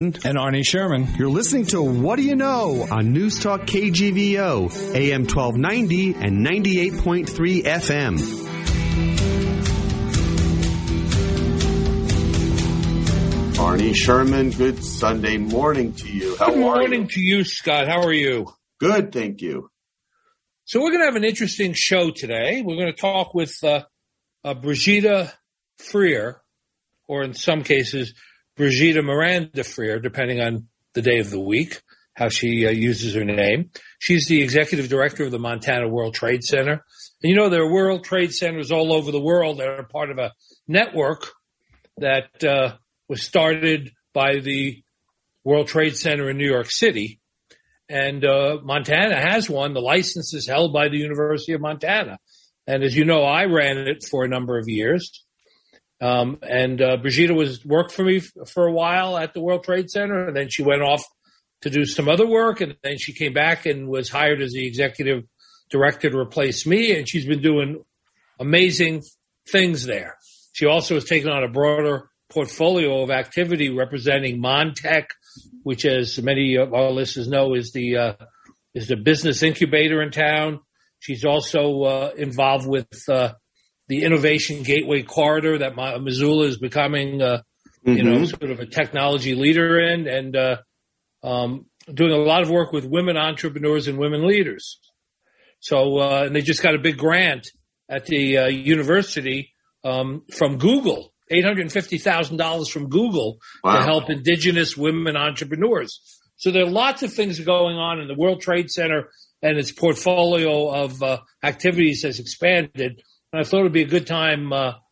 And Arnie Sherman. You're listening to What Do You Know on News Talk KGVO, AM 1290 and 98.3 FM. Arnie Sherman, good Sunday morning to you. Good morning to you, Scott. How are you? Good, thank you. So we're going to have an interesting show today. We're going to talk with Brigitte Freer, or in some cases, Brigitte Miranda Freer, depending on the day of the week, how she uses her name. She's the executive director of the Montana World Trade Center. And you know, there are World Trade Centers all over the world that are part of a network that was started by the World Trade Center in New York City. And Montana has one. The license is held by the University of Montana. And as you know, I ran it for a number of years. And Brigitte worked for me for a while at the World Trade Center, and then she went off to do some other work, and then she came back and was hired as the executive director to replace me, and she's been doing amazing things there. She also has taken on a broader portfolio of activity representing Montech, which, as many of our listeners know, is the business incubator in town. She's also involved with the Innovation Gateway Corridor that Missoula is becoming, sort of a technology leader in, and doing a lot of work with women entrepreneurs and women leaders. So, and they just got a big grant at the university from Google, $850,000 from Google to help indigenous women entrepreneurs. So there are lots of things going on in the World Trade Center, and its portfolio of activities has expanded. And I thought it would be a good time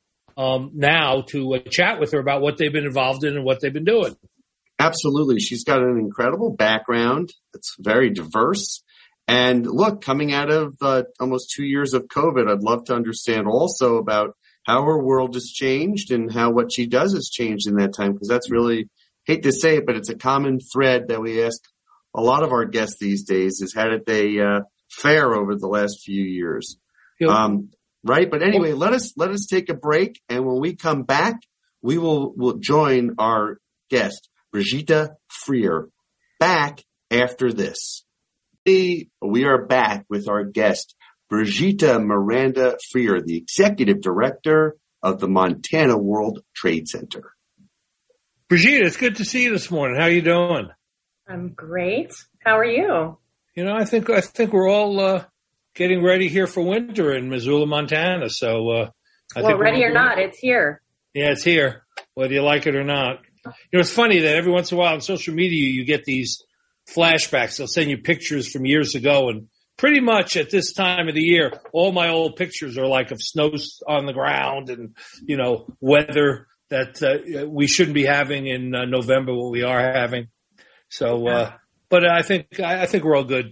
now to chat with her about what they've been involved in and what they've been doing. Absolutely. She's got an incredible background. It's very diverse. And look, coming out of almost 2 years of COVID, I'd love to understand also about how her world has changed and how what she does has changed in that time, because that's really, hate to say it, but it's a common thread that we ask a lot of our guests these days is how did they fare over the last few years? Yep. Right. But anyway, let us take a break. And when we come back, we'll join our guest, Brigitte Freer, back after this. We are back with our guest, Brigitte Miranda Freer, the executive director of the Montana World Trade Center. Brigitte, it's good to see you this morning. How are you doing? I'm great. How are you? You know, I think we're all getting ready here for winter in Missoula, Montana. So, ready or not, it's here. Yeah, it's here, whether you like it or not. You know, it's funny that every once in a while on social media, you get these flashbacks. They'll send you pictures from years ago. And pretty much at this time of the year, all my old pictures are like of snow on the ground and, you know, weather that we shouldn't be having in November, what we are having. So, but I think we're all good.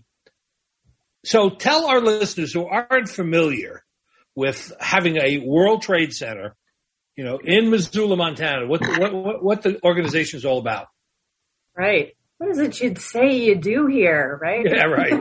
So tell our listeners who aren't familiar with having a World Trade Center, you know, in Missoula, Montana, what the organization is all about. Right. What is it you'd say you do here, right? Yeah, right.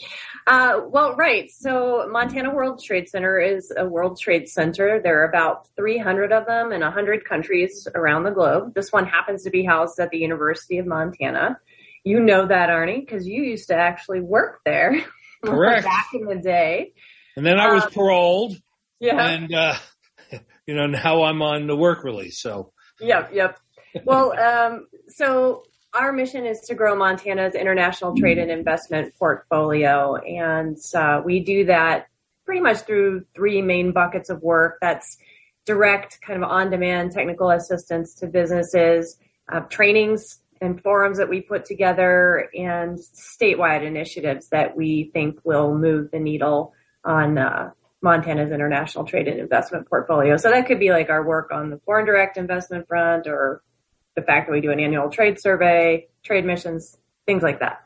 Right. So Montana World Trade Center is a World Trade Center. There are about 300 of them in 100 countries around the globe. This one happens to be housed at the University of Montana. You know that, Arnie, because you used to actually work there. Correct. Back in the day. And then I was paroled. Yeah. And, you know, now I'm on the work release. So. Yep. Well, so our mission is to grow Montana's international trade and investment portfolio. And we do that pretty much through three main buckets of work. That's direct kind of on-demand technical assistance to businesses, trainings and forums that we put together, and statewide initiatives that we think will move the needle on Montana's international trade and investment portfolio. So that could be like our work on the foreign direct investment front, or the fact that we do an annual trade survey, trade missions, things like that.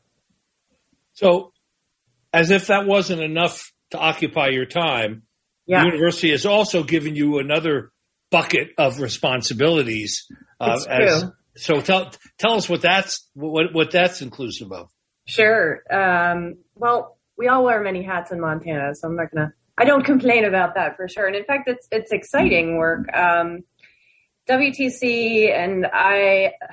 So as if that wasn't enough to occupy your time, the university has also given you another bucket of responsibilities. It's true. So tell us what that's inclusive of. Sure. Well, we all wear many hats in Montana, so I don't complain about that for sure. And in fact, it's exciting work. WTC and I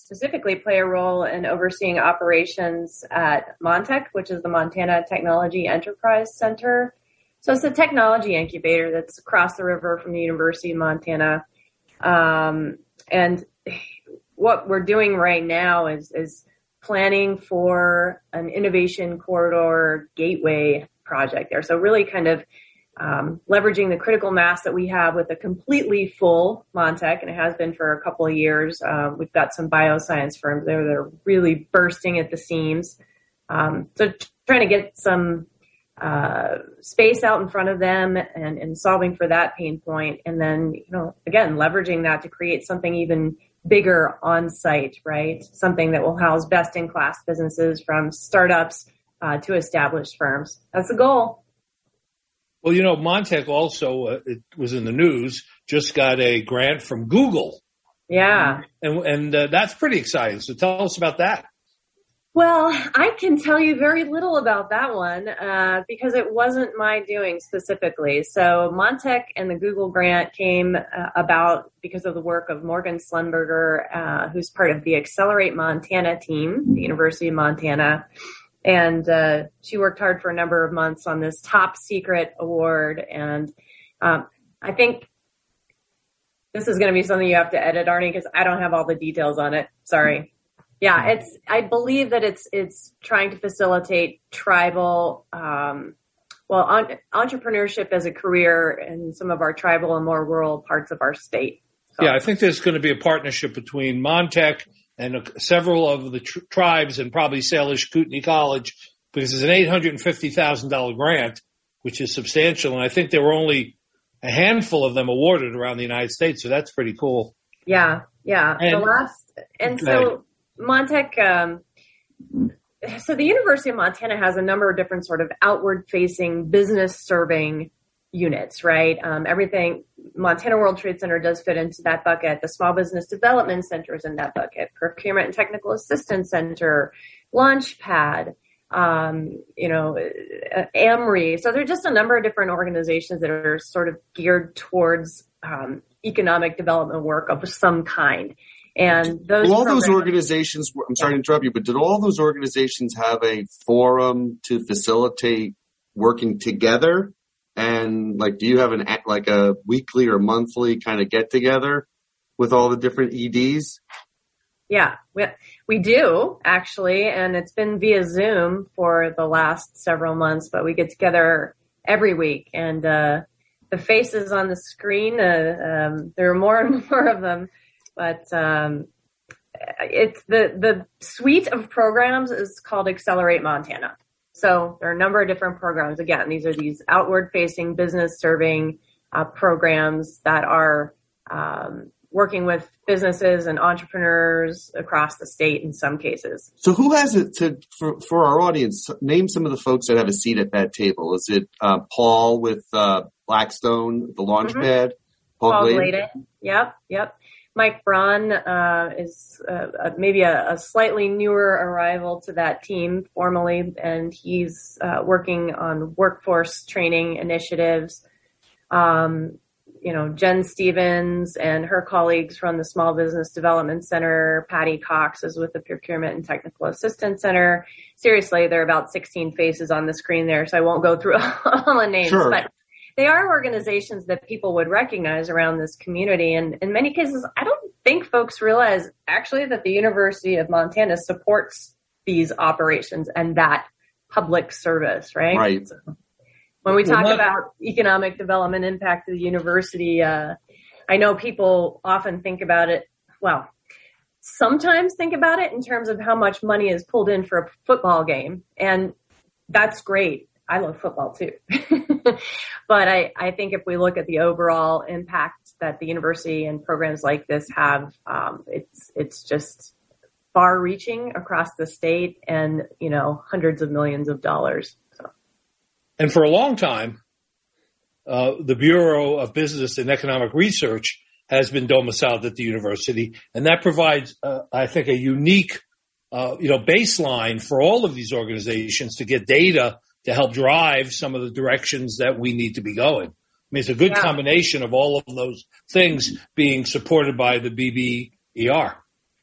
specifically play a role in overseeing operations at Montech, which is the Montana Technology Enterprise Center. So it's a technology incubator that's across the river from the University of Montana. And what we're doing right now is planning for an innovation corridor gateway project there. So really kind of leveraging the critical mass that we have with a completely full Montech, and it has been for a couple of years. We've got some bioscience firms there that are really bursting at the seams. So trying to get some space out in front of them and solving for that pain point. And then, again, leveraging that to create something even bigger on site, right? Something that will house best in class businesses from startups to established firms. That's the goal. Well, Montech also, it was in the news, just got a grant from Google. Yeah. And that's pretty exciting. So tell us about that. Well, I can tell you very little about that one because it wasn't my doing specifically. So Montech and the Google grant came about because of the work of Morgan Slenberger, who's part of the Accelerate Montana team, the University of Montana. And she worked hard for a number of months on this top secret award. And I think this is going to be something you have to edit, Arnie, because I don't have all the details on it. Sorry. Yeah, I believe that it's trying to facilitate tribal, entrepreneurship as a career in some of our tribal and more rural parts of our state. So. Yeah, I think there's going to be a partnership between Montech and several of the tribes and probably Salish Kootenai College, because it's an $850,000 grant, which is substantial. And I think there were only a handful of them awarded around the United States. So that's pretty cool. Yeah. So Montech, so the University of Montana has a number of different sort of outward facing business serving units, right? Everything Montana World Trade Center does fit into that bucket. The Small Business Development Center is in that bucket. Procurement and Technical Assistance Center, Launchpad, AMRI. So there are just a number of different organizations that are sort of geared towards economic development work of some kind. And those organizations, I'm sorry to interrupt you, but did all those organizations have a forum to facilitate working together? And do you have a weekly or monthly kind of get together with all the different EDs? Yeah, we do actually. And it's been via Zoom for the last several months, but we get together every week. And the faces on the screen, there are more and more of them, but it's the suite of programs is called Accelerate Montana. So there are a number of different programs. Again, these are these outward-facing, business-serving programs that are working with businesses and entrepreneurs across the state in some cases. So who has it for our audience? Name some of the folks that have a seat at that table. Is it Paul with Blackstone, the Launchpad? Mm-hmm. Paul Gladen. Yep. Mike Braun is maybe a slightly newer arrival to that team formally, and he's working on workforce training initiatives. Jen Stevens and her colleagues run the Small Business Development Center. Patty Cox is with the Procurement and Technical Assistance Center. Seriously, there are about 16 faces on the screen there, so I won't go through all the names. Sure. But they are organizations that people would recognize around this community. And in many cases, I don't think folks realize actually that the University of Montana supports these operations and that public service, right? Right. So when we talk about economic development impact of the university, I know people often think about it, sometimes think about it in terms of how much money is pulled in for a football game. And that's great. I love football too. But I think if we look at the overall impact that the university and programs like this have, it's just far reaching across the state and, hundreds of millions of dollars. So. And for a long time, the Bureau of Business and Economic Research has been domiciled at the university, and that provides, I think, a unique, baseline for all of these organizations to get data to help drive some of the directions that we need to be going. I mean, it's a good combination of all of those things being supported by the BBER. Yep.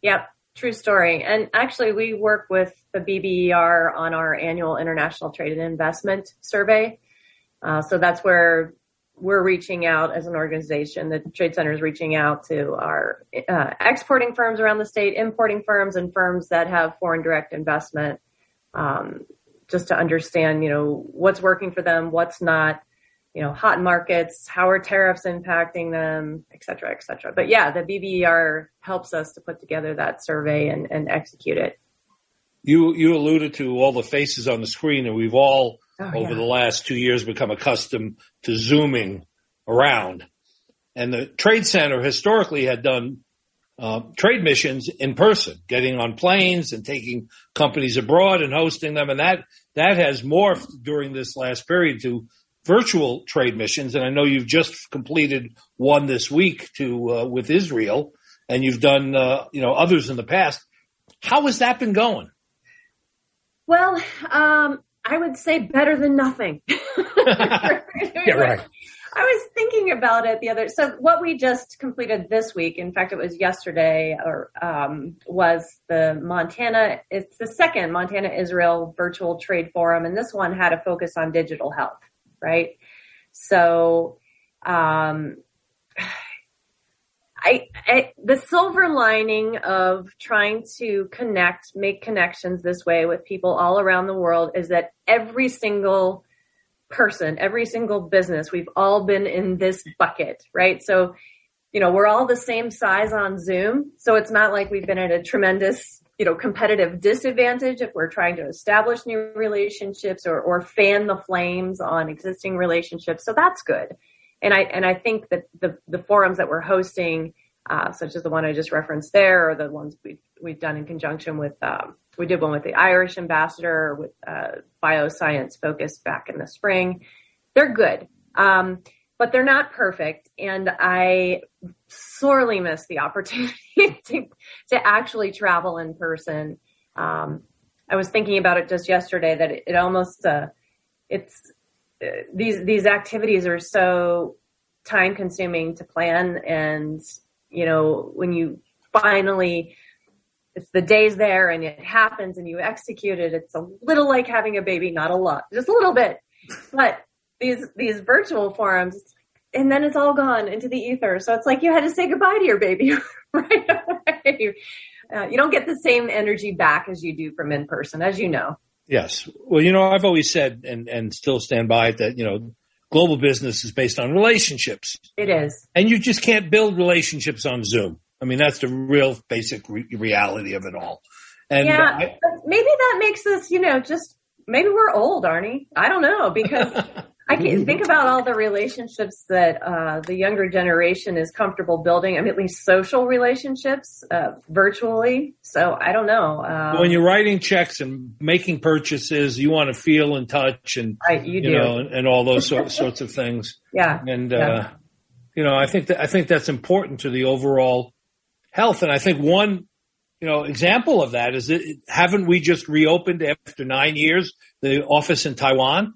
True story. And actually, we work with the BBER on our annual International Trade and Investment Survey. So that's where we're reaching out as an organization. The Trade Center is reaching out to our exporting firms around the state, importing firms, and firms that have foreign direct investment, just to understand, what's working for them, what's not, hot markets, how are tariffs impacting them, et cetera, et cetera. But yeah, the BBER helps us to put together that survey and execute it. You alluded to all the faces on the screen, and we've all, over the last 2 years, become accustomed to Zooming around. And the Trade Center historically had done trade missions in person, getting on planes and taking companies abroad and hosting them. And that has morphed during this last period to virtual trade missions. And I know you've just completed one this week with Israel, and you've done, others in the past. How has that been going? Well, I would say better than nothing. Yeah, right. I was thinking about it so what we just completed this week, in fact, it was yesterday, was it's the second Montana-Israel Virtual Trade Forum, and this one had a focus on digital health, right? So, the silver lining of trying to make connections this way with people all around the world is that every single person, every single business, we've all been in this bucket, right? So, we're all the same size on Zoom. So it's not like we've been at a tremendous, competitive disadvantage if we're trying to establish new relationships or fan the flames on existing relationships. So that's good. And I think that the forums that we're hosting, such as the one I just referenced there, or the ones we've done in conjunction with, we did one with the Irish ambassador with bioscience focus back in the spring. They're good, but they're not perfect. And I sorely miss the opportunity to actually travel in person. I was thinking about it just yesterday that it almost these activities are so time consuming to plan, and when you finally, it's the day's there and it happens and you execute it, it's a little like having a baby, not a lot, just a little bit. But these virtual forums, and then it's all gone into the ether. So it's like you had to say goodbye to your baby right away. You don't get the same energy back as you do from in person, as you know. Yes. Well, I've always said and still stand by it that, global business is based on relationships. It is. And you just can't build relationships on Zoom. I mean, that's the real basic reality of it all. And maybe that makes us, maybe we're old, Arnie. I don't know, because I can think about all the relationships that the younger generation is comfortable building. I mean, at least social relationships virtually. So I don't know. When you're writing checks and making purchases, you want to feel in touch and and all those sorts of things. Yeah. And I think that's important to the overall health. And I think one example of that is that haven't we just reopened after 9 years the office in Taiwan?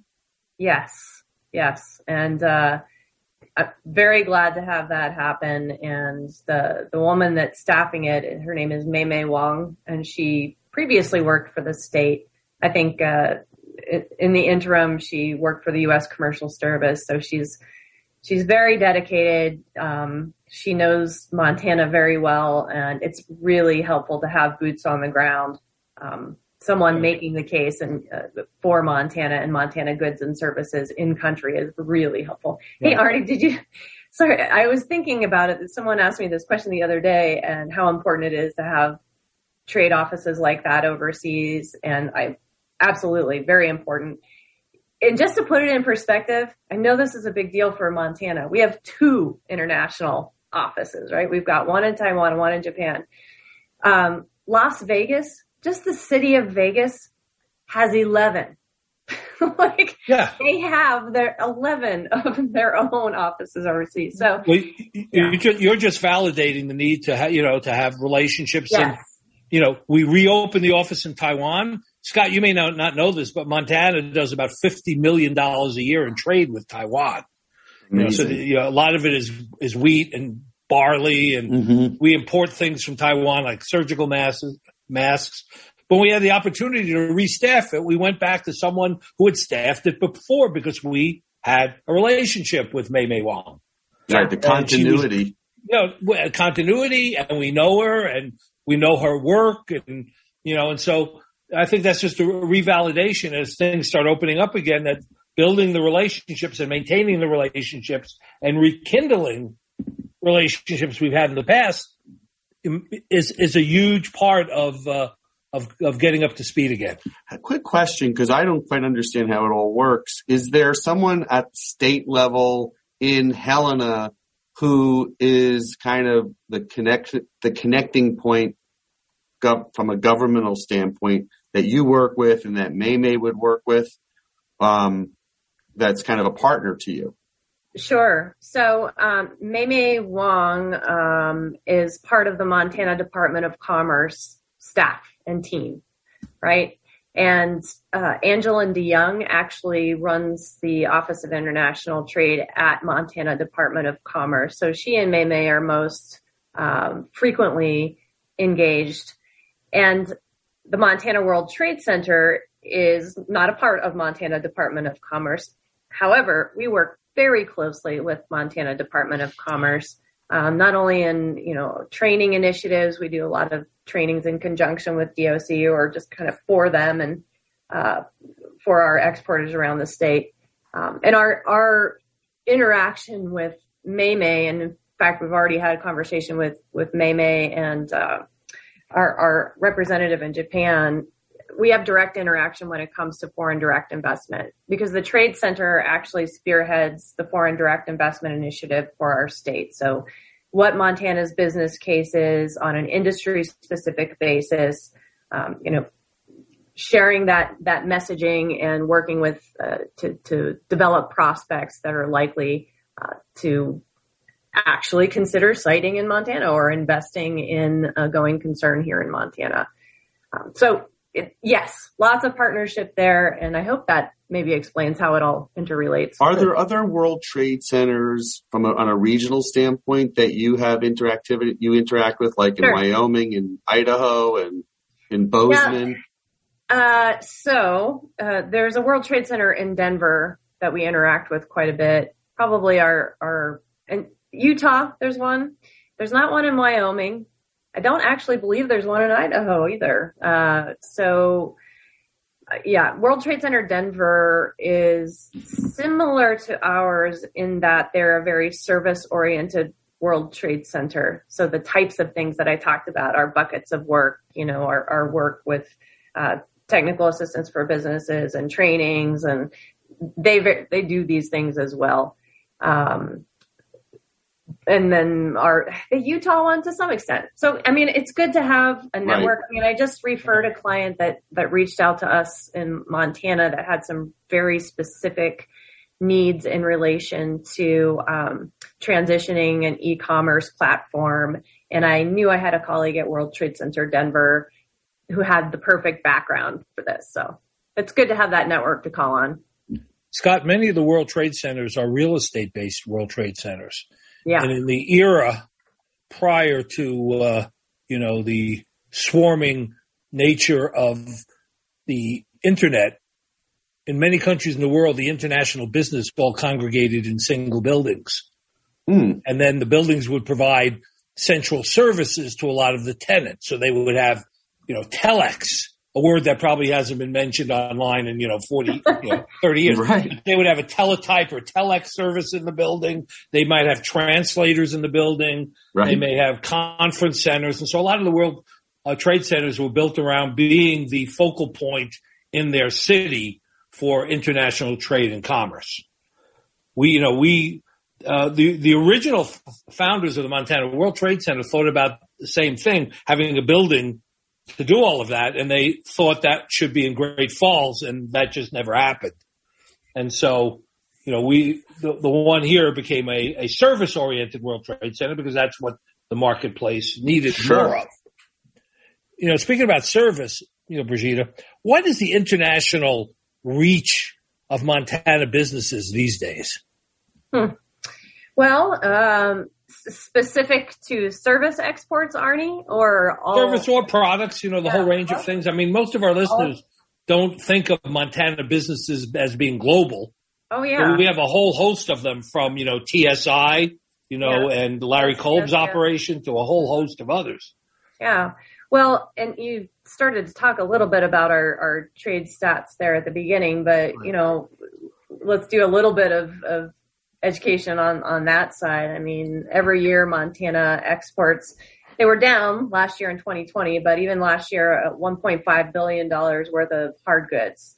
Yes. And I'm very glad to have that happen. And the woman that's staffing it, her name is Mei Mei Wong, and she previously worked for the state. I think in the interim, she worked for the U.S. Commercial Service. So she's very dedicated. She knows Montana very well, and it's really helpful to have boots on the ground. Someone making the case for Montana and Montana goods and services in country is really helpful. Yeah. Hey, Arnie, sorry, I was thinking about it. Someone asked me this question the other day and how important it is to have trade offices like that overseas. And absolutely, very important. And just to put it in perspective, I know this is a big deal for Montana. We have 2 international offices, right? We've got one in Taiwan and one in Japan. Las Vegas, just the city of Vegas has 11. They have their 11 of their own offices overseas. So you're just validating the need to have relationships. Yes. And, we reopened the office in Taiwan. Scott, you may not know this, but Montana does about $50 million a year in trade with Taiwan. So a lot of it is wheat and barley, and we import things from Taiwan like surgical masks. But we had the opportunity to restaff it. We went back to someone who had staffed it before because we had a relationship with Mei Mei Wang. Right, the continuity. Continuity, and we know her, and we know her work, and and so I think that's just a revalidation as things start opening up again, that building the relationships and maintaining the relationships and rekindling relationships we've had in the past is a huge part of getting up to speed again. A quick question, because I don't quite understand how it all works. Is there someone at the state level in Helena who is kind of the connecting point from a governmental standpoint that you work with and that Mei Mei would work with, that's kind of a partner to you? Sure. So Mei Mei Wang is part of the Montana Department of Commerce staff and team, right? And Angela DeYoung actually runs the Office of International Trade at Montana Department of Commerce. So she and Mei Mei are most frequently engaged. And the Montana World Trade Center is not a part of Montana Department of Commerce. However, we work very closely with Montana Department of Commerce, not only in, training initiatives. We do a lot of trainings in conjunction with DOC or just kind of for them and for our exporters around the state. And our interaction with Mei Mei, and in fact, we've already had a conversation with Mei Mei and our representative in Japan. We have direct interaction when it comes to foreign direct investment because the Trade Center actually spearheads the foreign direct investment initiative for our state. So what Montana's business case is on an industry specific basis, sharing that messaging and working with to develop prospects that are likely to actually consider siting in Montana or investing in a going concern here in Montana. Yes, lots of partnership there, and I hope that maybe explains how it all interrelates. Are there other World Trade Centers on a regional standpoint that you have you interact with, like in Wyoming and Idaho and in Bozeman? Yeah. So there's a World Trade Center in Denver that we interact with quite a bit. Probably in Utah, there's one. There's not one in Wyoming. I don't actually believe there's one in Idaho either. World Trade Center Denver is similar to ours in that they're a very service-oriented World Trade Center. So the types of things that I talked about are buckets of work, our work with technical assistance for businesses and trainings, and they do these things as well. And then the Utah one to some extent. So, it's good to have a network. Right. I just referred a client that reached out to us in Montana that had some very specific needs in relation to transitioning an e-commerce platform. And I knew I had a colleague at World Trade Center Denver who had the perfect background for this. So it's good to have that network to call on. Scott, many of the World Trade Centers are real estate-based World Trade Centers. Yeah. And in the era prior to, the swarming nature of the internet, in many countries in the world, the international business all congregated in single buildings. And then the buildings would provide central services to a lot of the tenants. So they would have, telex, a word that probably hasn't been mentioned online in, 30 years. Right. They would have a teletype or telex service in the building. They might have translators in the building. Right. They may have conference centers. And so a lot of the World Trade Centers were built around being the focal point in their city for international trade and commerce. The original founders of the Montana World Trade Center thought about the same thing, having a building to do all of that, and they thought that should be in Great Falls, and that just never happened. And so, the one here became a service-oriented World Trade Center because that's what the marketplace needed more of. Speaking about service, Brigitte, what is the international reach of Montana businesses these days? Well, specific to service exports, Arnie, or all service or products? The whole range of things. I mean, most of our listeners don't think of Montana businesses as being global. Oh yeah, but we have a whole host of them from TSI, and Larry Kolb's operation to a whole host of others. Yeah. Well, and you started to talk a little bit about our trade stats there at the beginning, but let's do a little bit of education on that side. I mean, every year Montana exports, they were down last year in 2020, but even last year, $1.5 billion worth of hard goods.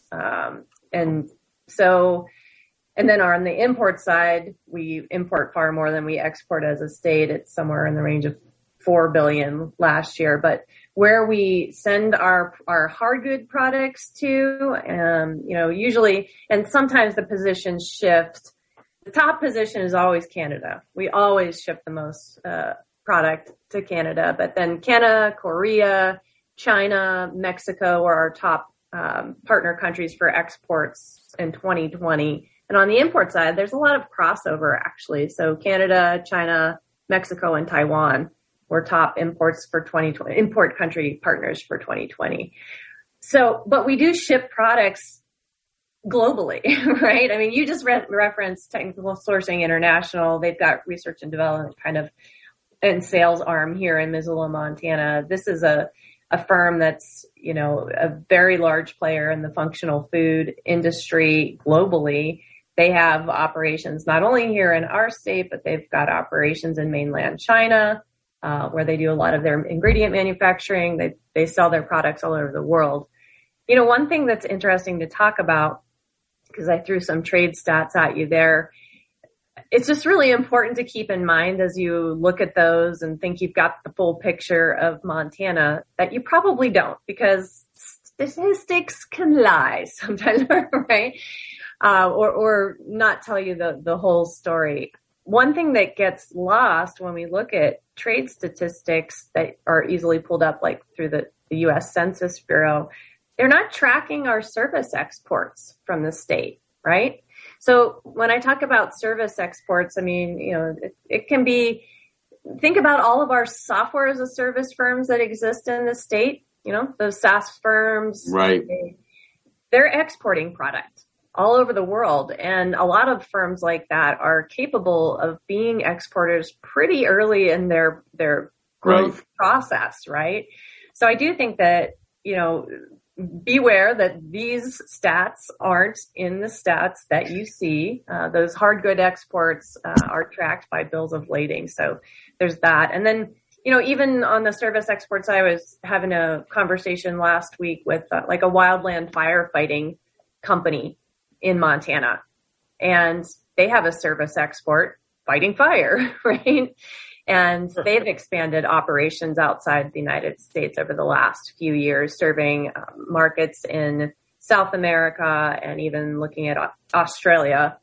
And then on the import side, we import far more than we export as a state. It's somewhere in the range of $4 billion last year. But where we send our hard good products to, usually, and sometimes the positions shift. The top position is always Canada. We always ship the most product to Canada. But then Canada, Korea, China, Mexico were our top partner countries for exports in 2020. And on the import side, there's a lot of crossover, actually. So Canada, China, Mexico, and Taiwan were top imports for 2020, import country partners for 2020. So, but we do ship products globally, right? I mean, you just referenced Technical Sourcing International. They've got research and development and sales arm here in Missoula, Montana. This is a firm that's, a very large player in the functional food industry globally. They have operations not only here in our state, but they've got operations in mainland China, where they do a lot of their ingredient manufacturing. They sell their products all over the world. One thing that's interesting to talk about, because I threw some trade stats at you there, it's just really important to keep in mind as you look at those and think you've got the full picture of Montana, that you probably don't, because statistics can lie sometimes, right? Or not tell you the whole story. One thing that gets lost when we look at trade statistics that are easily pulled up, like through the U.S. Census Bureau, they're not tracking our service exports from the state, right? So when I talk about service exports, I mean, it can be, think about all of our software as a service firms that exist in the state, those SaaS firms. Right. They're exporting product all over the world. And a lot of firms like that are capable of being exporters pretty early in their growth process, right? So I do think that, beware that these stats aren't in the stats that you see. Those hard good exports are tracked by bills of lading. So there's that. And then, even on the service exports, I was having a conversation last week with like a wildland firefighting company in Montana, and they have a service export fighting fire, right? And they've expanded operations outside the United States over the last few years, serving markets in South America and even looking at Australia,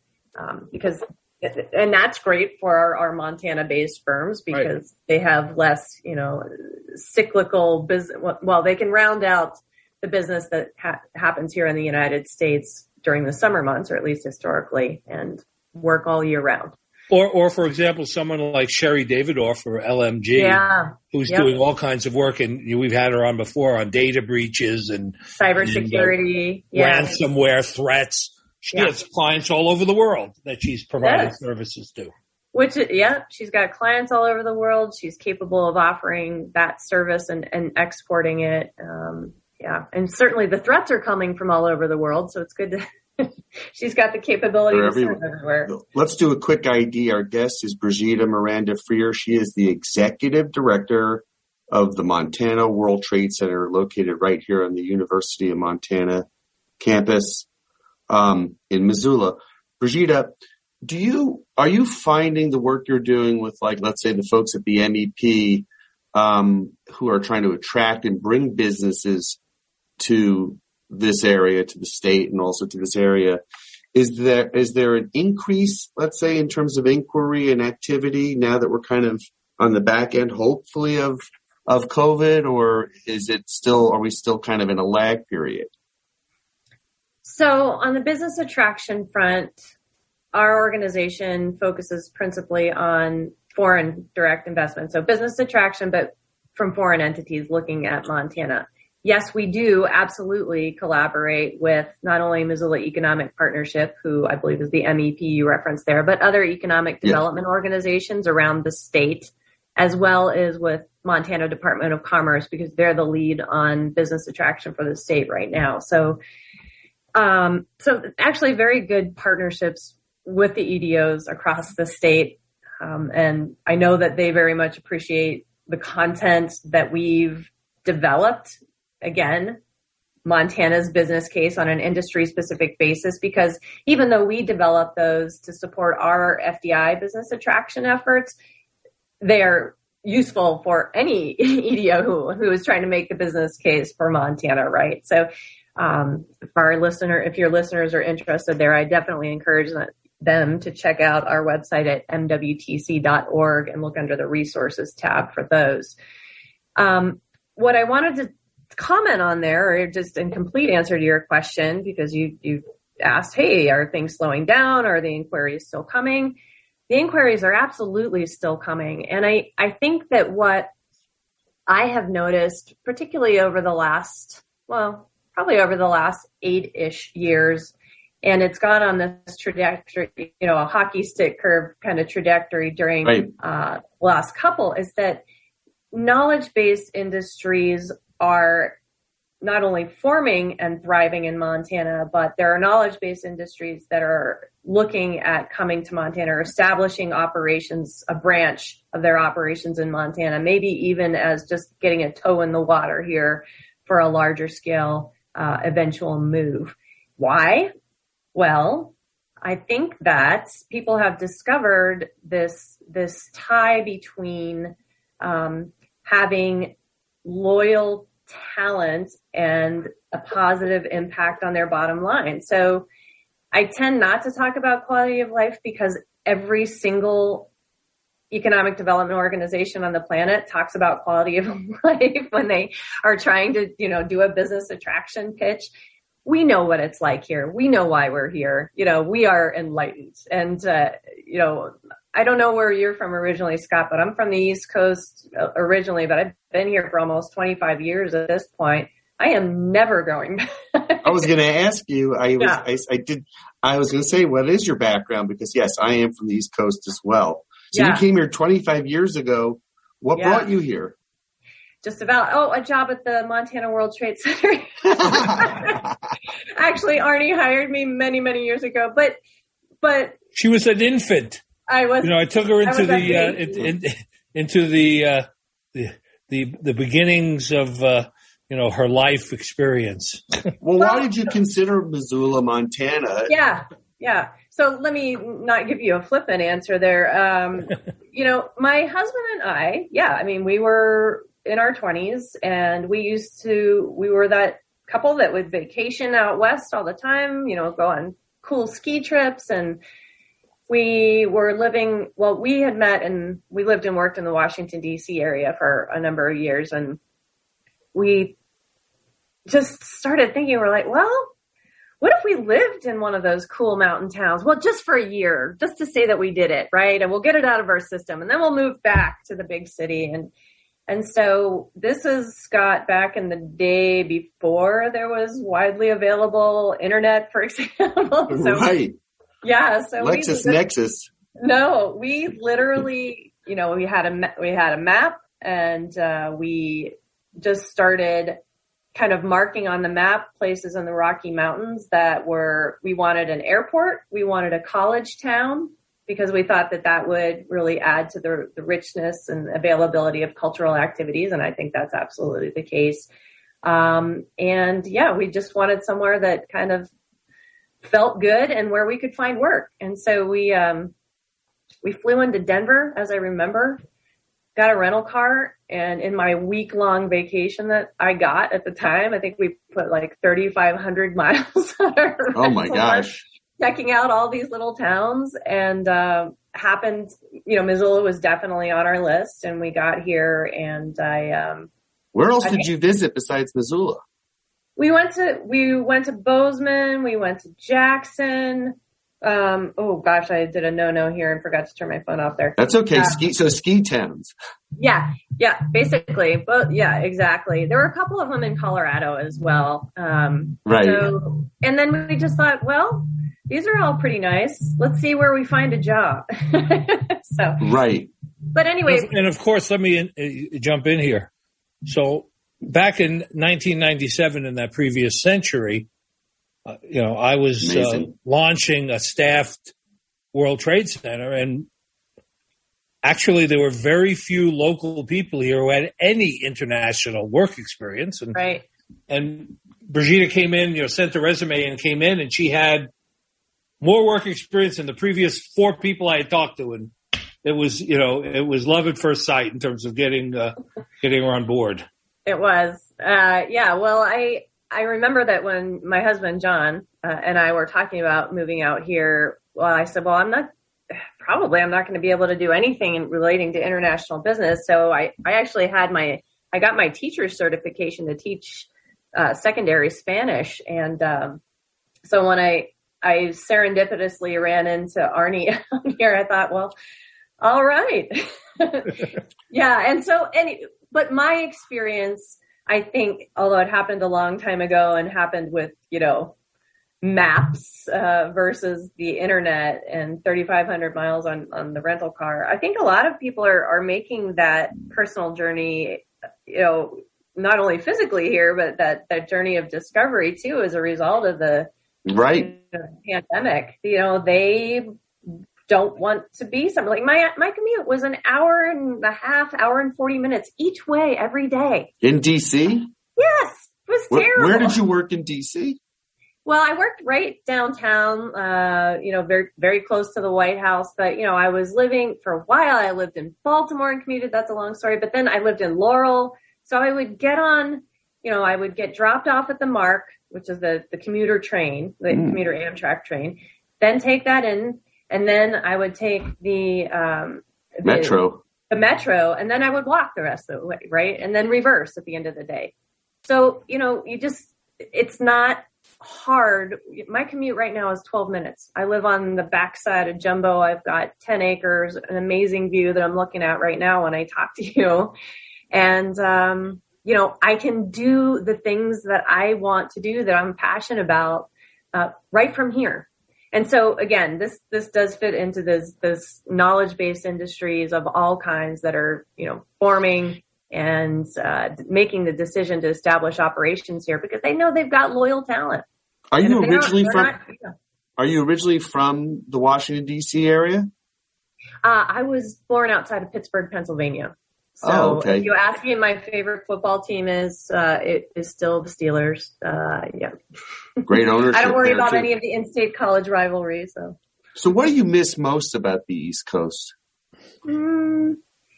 and that's great for our Montana-based firms because they have less, cyclical business. Well, they can round out the business that happens here in the United States during the summer months, or at least historically, and work all year round. Or for example, someone like Sherry Davidoff or LMG, who's doing all kinds of work, and we've had her on before on data breaches and cybersecurity, ransomware threats. She has clients all over the world that she's providing services to. She's got clients all over the world. She's capable of offering that service and exporting it. And certainly the threats are coming from all over the world, so it's good to. She's got the capability to serve everywhere. Let's do a quick ID. Our guest is Brigida Miranda Freer. She is the executive director of the Montana World Trade Center, located right here on the University of Montana campus in Missoula. Brigida, are you finding the work you're doing with, like, let's say the folks at the MEP who are trying to attract and bring businesses to this area, to the state, and also to this area, is there an increase, let's say, in terms of inquiry and activity now that we're kind of on the back end, hopefully, of COVID, or are we still kind of in a lag period? So on the business attraction front, our organization focuses principally on foreign direct investment. So business attraction, but from foreign entities looking at Montana. Yes, we do absolutely collaborate with not only Missoula Economic Partnership, who I believe is the MEP you referenced there, but other economic development organizations around the state, as well as with Montana Department of Commerce, because they're the lead on business attraction for the state right now. So actually very good partnerships with the EDOs across the state. And I know that they very much appreciate the content that we've developed. Again, Montana's business case on an industry specific basis, because even though we develop those to support our FDI business attraction efforts, they are useful for any EDO who is trying to make the business case for Montana, right? So if your listeners are interested there, I definitely encourage them to check out our website at mwtc.org and look under the resources tab for those. What I wanted to comment on there, or just in complete answer to your question, because you asked, hey, are things slowing down? Are the inquiries still coming? The inquiries are absolutely still coming. And I think that what I have noticed, particularly over the last, probably over the last 8-ish years, and it's gone on this trajectory, a hockey stick curve kind of trajectory during the last couple, is that knowledge-based industries are not only forming and thriving in Montana, but there are knowledge-based industries that are looking at coming to Montana or establishing operations, a branch of their operations in Montana, maybe even as just getting a toe in the water here for a larger scale eventual move. Why? Well, I think that people have discovered this tie between having loyal talent and a positive impact on their bottom line. So I tend not to talk about quality of life because every single economic development organization on the planet talks about quality of life when they are trying to, do a business attraction pitch. We know what it's like here. We know why we're here. We are enlightened. And, I don't know where you're from originally, Scott, but I'm from the East Coast originally, but I've been here for almost 25 years at this point. I am never going back. I was going to ask you, I was going to say, what is your background? Because yes, I am from the East Coast as well. So you came here 25 years ago. What brought you here? Just about, a job at the Montana World Trade Center. Actually, Arnie hired me many, many years ago, but she was an infant. I was. I took her into the beginnings of her life experience. Well, why did you consider Missoula, Montana? Yeah. So let me not give you a flippant answer there. My husband and I, we were in our 20s, and we were that couple that would vacation out west all the time, go on cool ski trips. And we were we had met and we lived and worked in the Washington, D.C. area for a number of years. And we just started thinking, we're like, well, what if we lived in one of those cool mountain towns? Well, just for a year, just to say that we did it, right? And we'll get it out of our system, and then we'll move back to the big city. And so this is, Scott, back in the day before there was widely available internet, for example. Right. Yeah. So LexisNexis. No, we literally, we had a map, and we just started kind of marking on the map places in the Rocky Mountains that we wanted an airport. We wanted a college town, because we thought that would really add to the richness and availability of cultural activities. And I think that's absolutely the case. We just wanted somewhere that kind of felt good and where we could find work. And so we flew into Denver, as I remember, got a rental car, and in my week-long vacation that I got at the time, I think we put like 3,500 miles on our Oh my gosh. Checking out all these little towns, and Missoula was definitely on our list, and we got here, and where else did you visit besides Missoula? We went to Bozeman, we went to Jackson, Oh gosh, I did a no here and forgot to turn my phone off there. That's okay. Ski towns. Yeah, basically. But yeah, exactly. There were a couple of them in Colorado as well. Right. So, and then we just thought, well, these are all pretty nice. Let's see where we find a job. So. Right. But anyway. And of course, let me jump in here. So back in 1997, in that previous century, I was launching a staffed World Trade Center, and actually there were very few local people here who had any international work experience. And, right. And Brigida came in, sent a resume and came in, and she had more work experience than the previous 4 people I had talked to. And it was love at first sight in terms of getting her on board. It was. Well, I remember that when my husband, John, and I were talking about moving out here, well, I said, well, I'm not going to be able to do anything relating to international business. So I actually I got my teacher's certification to teach secondary Spanish. And so when I serendipitously ran into Arnie here, I thought, well, all right. Yeah. But my experience, I think, although it happened a long time ago and happened with, maps versus the internet and 3,500 miles on the rental car, I think a lot of people are making that personal journey, not only physically here, but that journey of discovery too, as a result of the pandemic. They don't want to be something like my commute was an hour and a half, hour and 40 minutes each way every day. In DC? Yes. It was terrible. Where did you work in DC? Well, I worked right downtown, very, very close to the White House. But, I was living for a while. I lived in Baltimore and commuted. That's a long story. But then I lived in Laurel. So I would get on, I would get dropped off at the MARC, which is the commuter train, the commuter Amtrak train, then take that in. And then I would take the Metro. The Metro, and then I would walk the rest of the way, right? And then reverse at the end of the day. So, it's not hard. My commute right now is 12 minutes. I live on the backside of Jumbo. I've got 10 acres, an amazing view that I'm looking at right now when I talk to you. And, I can do the things that I want to do, that I'm passionate about, right from here. And so again, this does fit into this knowledge-based industries of all kinds that are, forming and making the decision to establish operations here because they know they've got loyal talent. Are you originally from the Washington D.C. area? I was born outside of Pittsburgh, Pennsylvania. So okay. If you ask me, my favorite football team is it is still the Steelers. Yeah. Great ownership. I don't worry about any of the in-state college rivalries. So what do you miss most about the East Coast? Probably,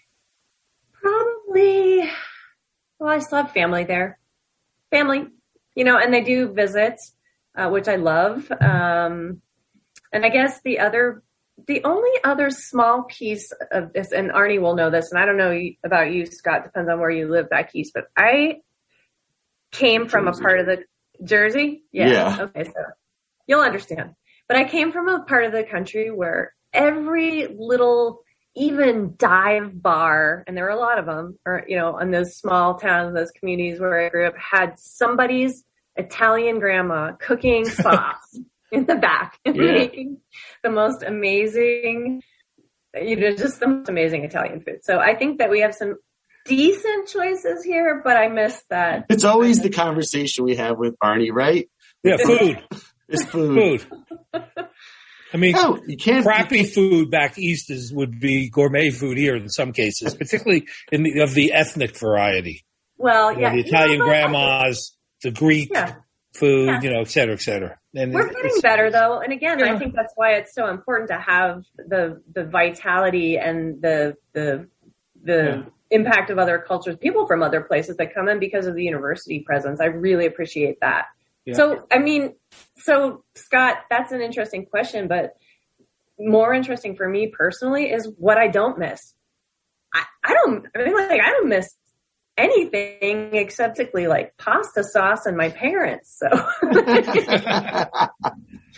well, I still have family there. Family, and they do visit, which I love. And I guess the only other small piece of this, and Arnie will know this, and I don't know about you, Scott, depends on where you live back east, but I came from a part of the Jersey. Yeah. Okay, so you'll understand. But I came from a part of the country where every little, even dive bar, and there are a lot of them, or, in those small towns, those communities where I grew up, had somebody's Italian grandma cooking sauce in the back and making the most amazing, just the most amazing Italian food. So I think that we have some decent choices here, but I miss that. It's always the conversation we have with Arnie, right? Yeah, food. It's food. I mean, no, you can't. Crappy food back east would be gourmet food here in some cases, particularly of the ethnic variety. Well, yeah. The Italian grandmas, the Greek food, et cetera, et cetera. And we're getting better though. And again, I think that's why it's so important to have the vitality and the impact of other cultures, people from other places that come in because of the university presence. I really appreciate that. Yeah. So Scott, that's an interesting question, but more interesting for me personally is what I don't miss. I don't miss anything except like pasta sauce and my parents. So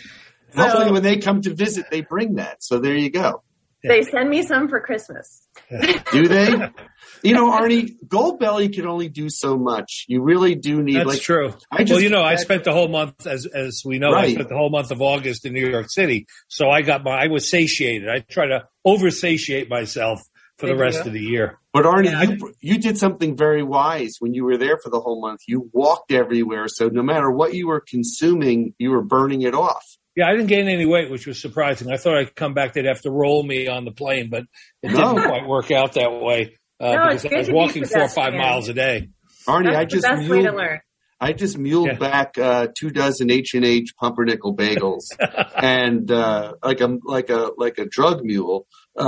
Hopefully when they come to visit, they bring that. So there you go. They send me some for Christmas. Do they? Arnie, Goldbelly can only do so much. You really do need. That's true. I spent the whole month, as we know, I spent the whole month of August in New York City. So I was satiated. I try to over-satiate myself for the rest of the year. But Arnie, you did something very wise when you were there for the whole month. You walked everywhere. So no matter what you were consuming, you were burning it off. Yeah, I didn't gain any weight, which was surprising. I thought I'd come back, they'd have to roll me on the plane, but it didn't quite work out that way because I was walking 4 or 5 miles a day. Arnie, That's the best way to learn. I just muled back 2 dozen H&H pumpernickel bagels, and like a drug mule.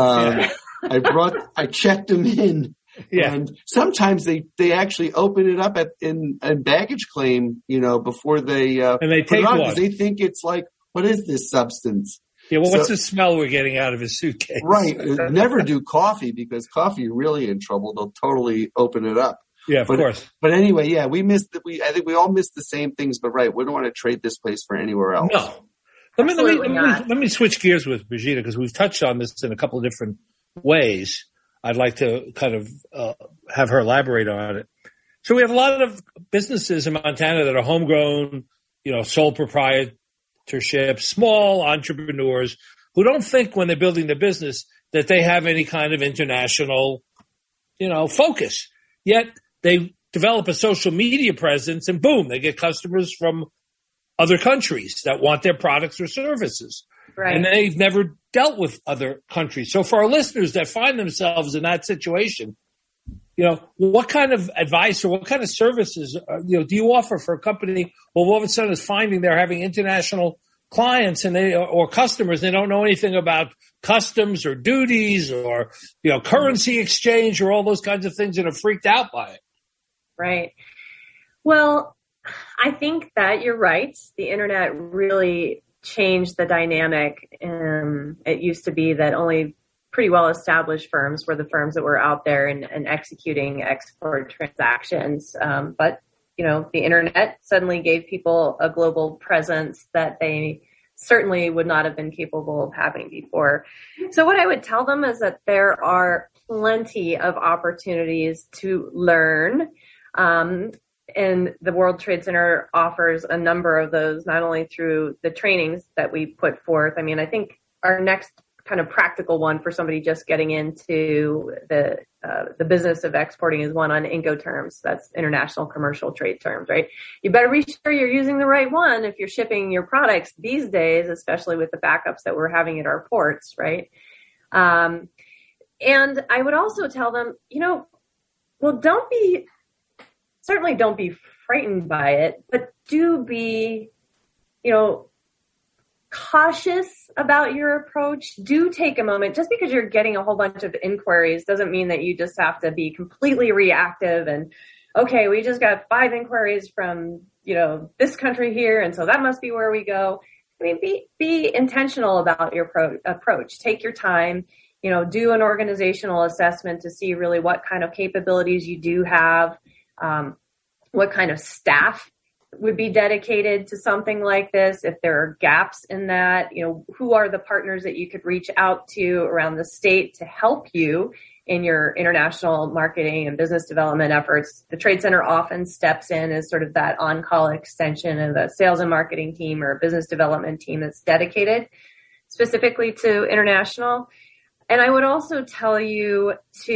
I checked them in. Yeah. And sometimes they actually open it up in baggage claim, before they and they take one. They think it's like, what is this substance? Yeah, well, what's the smell we're getting out of his suitcase? Right. Never do coffee, because coffee, you're really in trouble. They'll totally open it up. Yeah, of course. But anyway, yeah, I think we all missed the same things, but right, we don't want to trade this place for anywhere else. No. Let me switch gears with Brigida, because we've touched on this in a couple of different ways. I'd like to kind of have her elaborate on it. So we have a lot of businesses in Montana that are homegrown, sole proprietorship, small entrepreneurs who don't think when they're building their business that they have any kind of international, focus. Yet they develop a social media presence and boom, they get customers from other countries that want their products or services. Right. And they've never dealt with other countries. So for our listeners that find themselves in that situation, what kind of advice or what kind of services, do you offer for a company who all of a sudden is finding they're having international clients or customers, they don't know anything about customs or duties or, currency exchange or all those kinds of things, and are freaked out by it? Right. Well, I think that you're right. The internet really changed the dynamic. It used to be that only pretty well-established firms were the firms that were out there and executing export transactions. But, the internet suddenly gave people a global presence that they certainly would not have been capable of having before. So what I would tell them is that there are plenty of opportunities to learn. And the World Trade Center offers a number of those, not only through the trainings that we put forth. I mean, I think our next kind of practical one for somebody just getting into the business of exporting is one on Incoterms. That's international commercial trade terms, right? You better be sure you're using the right one if you're shipping your products these days, especially with the backups that we're having at our ports, right? And I would also tell them, certainly don't be frightened by it, but do be, cautious about your approach. Do take a moment. Just because you're getting a whole bunch of inquiries doesn't mean that you just have to be completely reactive and, okay, we just got 5 inquiries from, this country here, and so that must be where we go. I mean, be intentional about your approach. Take your time, do an organizational assessment to see really what kind of capabilities you do have, what kind of staff would be dedicated to something like this. If there are gaps in that, who are the partners that you could reach out to around the state to help you in your international marketing and business development efforts. The Trade Center often steps in as sort of that on-call extension of the sales and marketing team or business development team that's dedicated specifically to international. And I would also tell you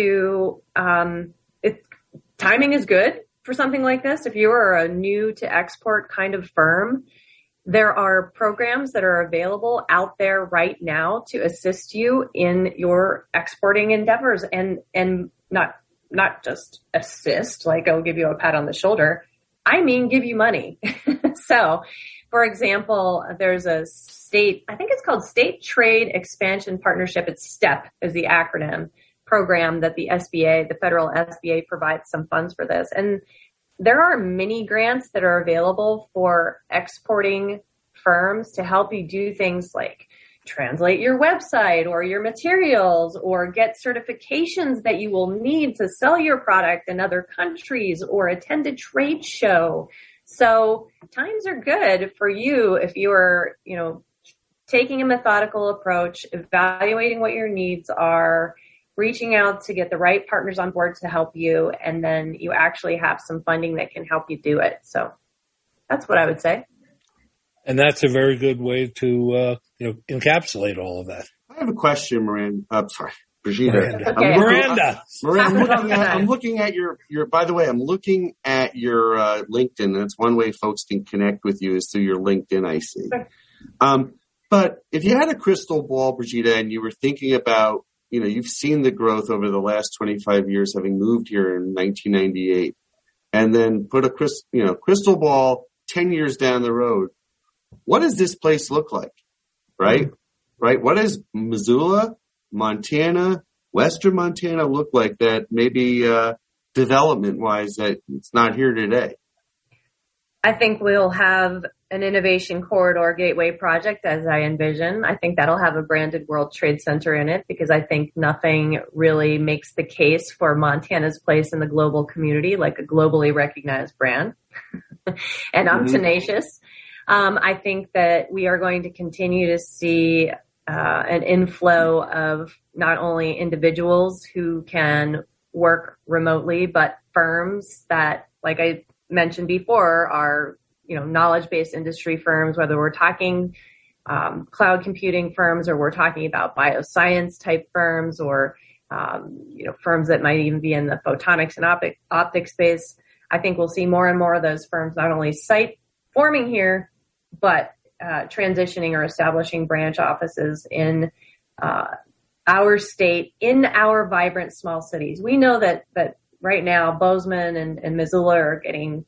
timing is good for something like this. If you are a new to export kind of firm, there are programs that are available out there right now to assist you in your exporting endeavors, and not just assist, like I'll give you a pat on the shoulder. I mean, give you money. So, for example, there's a I think it's called State Trade Expansion Partnership. It's STEP is the acronym program that the SBA, the federal SBA, provides some funds for this. And there are mini grants that are available for exporting firms to help you do things like translate your website or your materials or get certifications that you will need to sell your product in other countries or attend a trade show. So times are good for you if you are, taking a methodical approach, evaluating what your needs are, reaching out to get the right partners on board to help you, and then you actually have some funding that can help you do it. So that's what I would say. And that's a very good way to encapsulate all of that. I have a question, Brigida. Miranda. Miranda. I'm looking at your, by the way, I'm looking at your LinkedIn. That's one way folks can connect with you is through your LinkedIn, I see. But if you had a crystal ball, Brigida, and you were thinking about, you've seen the growth over the last 25 years, having moved here in 1998, and then put a crystal ball 10 years down the road, what does this place look like? Right? What does Missoula, Montana, Western Montana look like that maybe development-wise that it's not here today? I think we'll have an innovation corridor gateway project as I envision. I think that'll have a branded World Trade Center in it because I think nothing really makes the case for Montana's place in the global community like a globally recognized brand. And I'm tenacious. I think that we are going to continue to see an inflow of not only individuals who can work remotely, but firms that, like I mentioned before, are knowledge-based industry firms, whether we're talking cloud computing firms or we're talking about bioscience type firms or firms that might even be in the photonics and optic space. I think we'll see more and more of those firms not only site forming here, but transitioning or establishing branch offices in our state, in our vibrant small cities. We know that right now Bozeman and Missoula are getting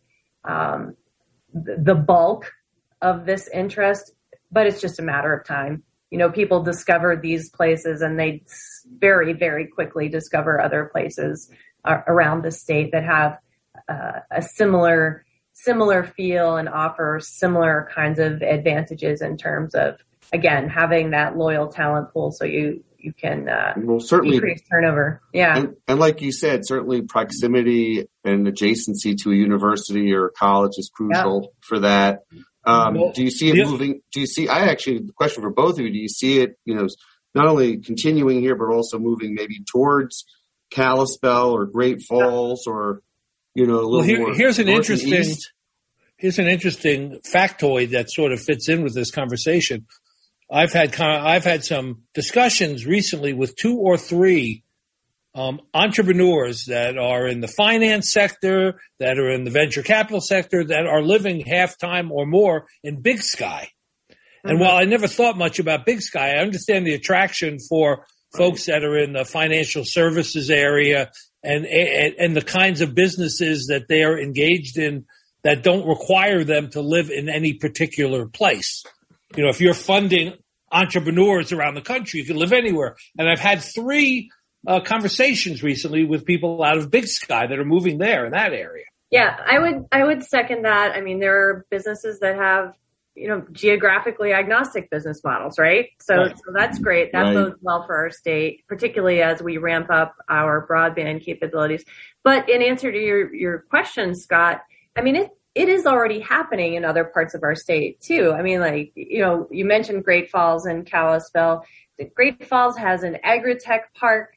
the bulk of this interest, but it's just a matter of time. People discover these places and they very, very quickly discover other places around the state that have a similar feel and offer similar kinds of advantages in terms of, again, having that loyal talent pool so you can certainly decrease turnover. Yeah. And like you said, certainly proximity and adjacency to a university or a college is crucial for that. Do you see it moving? The question for both of you, do you see it, not only continuing here, but also moving maybe towards Kalispell or Great Falls or, a little more here's an interesting east? Here's an interesting factoid that sort of fits in with this conversation. I've had some discussions recently with 2 or 3 entrepreneurs that are in the finance sector, that are in the venture capital sector, that are living half-time or more in Big Sky. And while I never thought much about Big Sky, I understand the attraction for folks that are in the financial services area and the kinds of businesses that they are engaged in that don't require them to live in any particular place. If you're funding entrepreneurs around the country, you can live anywhere. And I've had 3 conversations recently with people out of Big Sky that are moving there in that area. Yeah, I would second that. I mean, there are businesses that have, geographically agnostic business models, right? So that's great. That bodes well for our state, particularly as we ramp up our broadband capabilities. But in answer to your question, Scott, I mean, it is already happening in other parts of our state too. I mean, you mentioned Great Falls and Kalispell. Great Falls has an agri-tech park.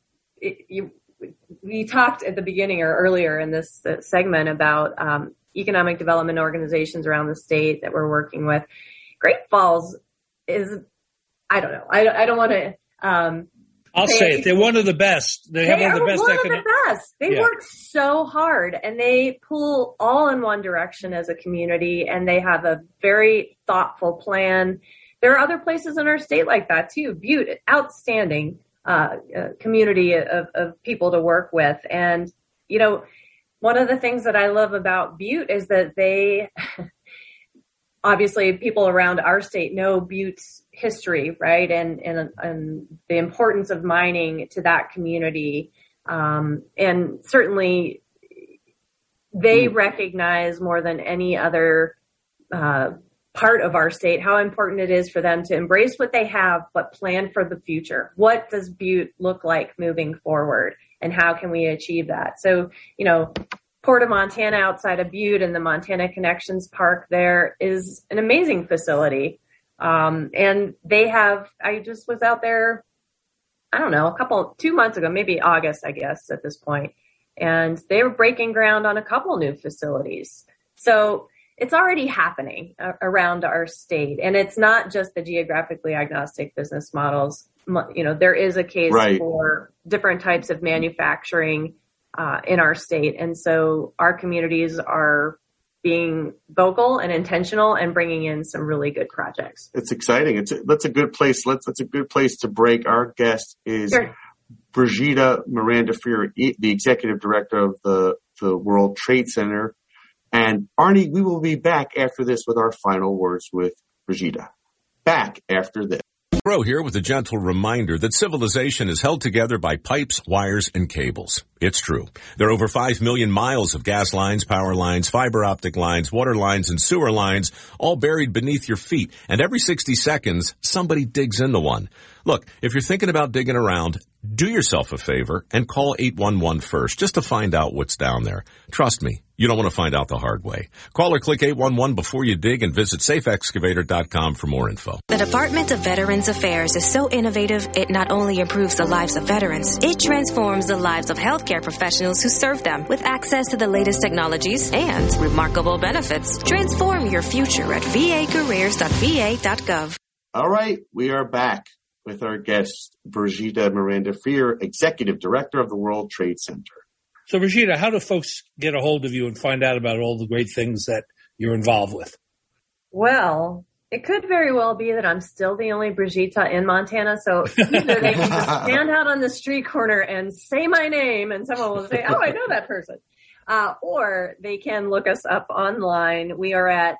We talked at the beginning or earlier in this segment about economic development organizations around the state that we're working with. Great Falls is, I don't know. I don't want to. I'll say it. They're one of the best. They have one of the best. They work so hard and they pull all in one direction as a community and they have a very thoughtful plan. There are other places in our state like that too. Butte, outstanding community of people to work with. And, one of the things that I love about Butte is that they, obviously people around our state know Butte's history, right? And the importance of mining to that community. And certainly they recognize more than any other part of our state how important it is for them to embrace what they have, but plan for the future. What does Butte look like moving forward? And how can we achieve that? So, Port of Montana outside of Butte and the Montana Connections Park there is an amazing facility. And I just was out there, I don't know, 2 months ago, maybe August, I guess, at this point. And they were breaking ground on a couple new facilities. So it's already happening around our state. And it's not just the geographically agnostic business models. There is a case for different types of manufacturing in our state. And so our communities are being vocal and intentional and bringing in some really good projects. It's exciting. That's a good place. That's a good place to break. Our guest is Brigida Miranda-Freer, the executive director of the World Trade Center. And Arnie, we will be back after this with our final words with Brigida. Back after this. Roe here with a gentle reminder that civilization is held together by pipes, wires, and cables. It's true. There are over 5 million miles of gas lines, power lines, fiber optic lines, water lines, and sewer lines, all buried beneath your feet. And every 60 seconds, somebody digs into one. Look, if you're thinking about digging around, do yourself a favor and call 811 first just to find out what's down there. Trust me, you don't want to find out the hard way. Call or click 811 before you dig and visit safeexcavator.com for more info. The Department of Veterans Affairs is so innovative, it not only improves the lives of veterans, it transforms the lives of healthcare professionals who serve them with access to the latest technologies and remarkable benefits. Transform your future at vacareers.va.gov. All right, we are back with our guest, Brigida Miranda-Freer, Executive Director of the World Trade Center. So, Brigida, how do folks get a hold of you and find out about all the great things that you're involved with? Well, it could very well be that I'm still the only Brigida in Montana. So either they can just stand out on the street corner and say my name and someone will say, oh, I know that person. Or they can look us up online. We are at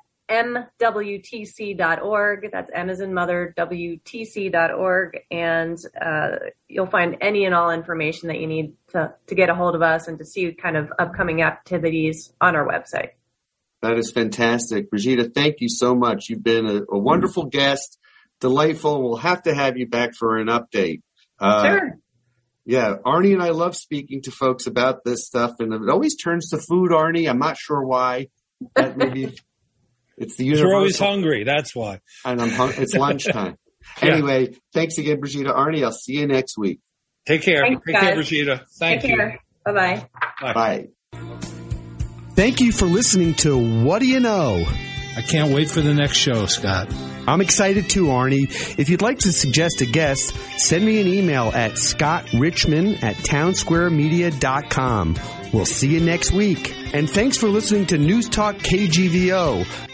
mwtc.org. That's M as in mother, WTC.org. And you'll find any and all information that you need to get a hold of us and to see kind of upcoming activities on our website. That is fantastic. Brigida, thank you so much. You've been a wonderful guest, delightful. We'll have to have you back for an update. Sure. Yeah, Arnie and I love speaking to folks about this stuff, and it always turns to food, Arnie. I'm not sure why. But maybe it's the universal. We're always hungry, that's why. And it's lunchtime. Anyway, thanks again, Brigida. Arnie, I'll see you next week. Take care. Thanks, Take care, Brigida. Thank you. Care. Bye-bye. Bye. Thank you for listening to What Do You Know? I can't wait for the next show, Scott. I'm excited too, Arnie. If you'd like to suggest a guest, send me an email at scottrichman@townsquaremedia.com. We'll see you next week. And thanks for listening to News Talk KGVO,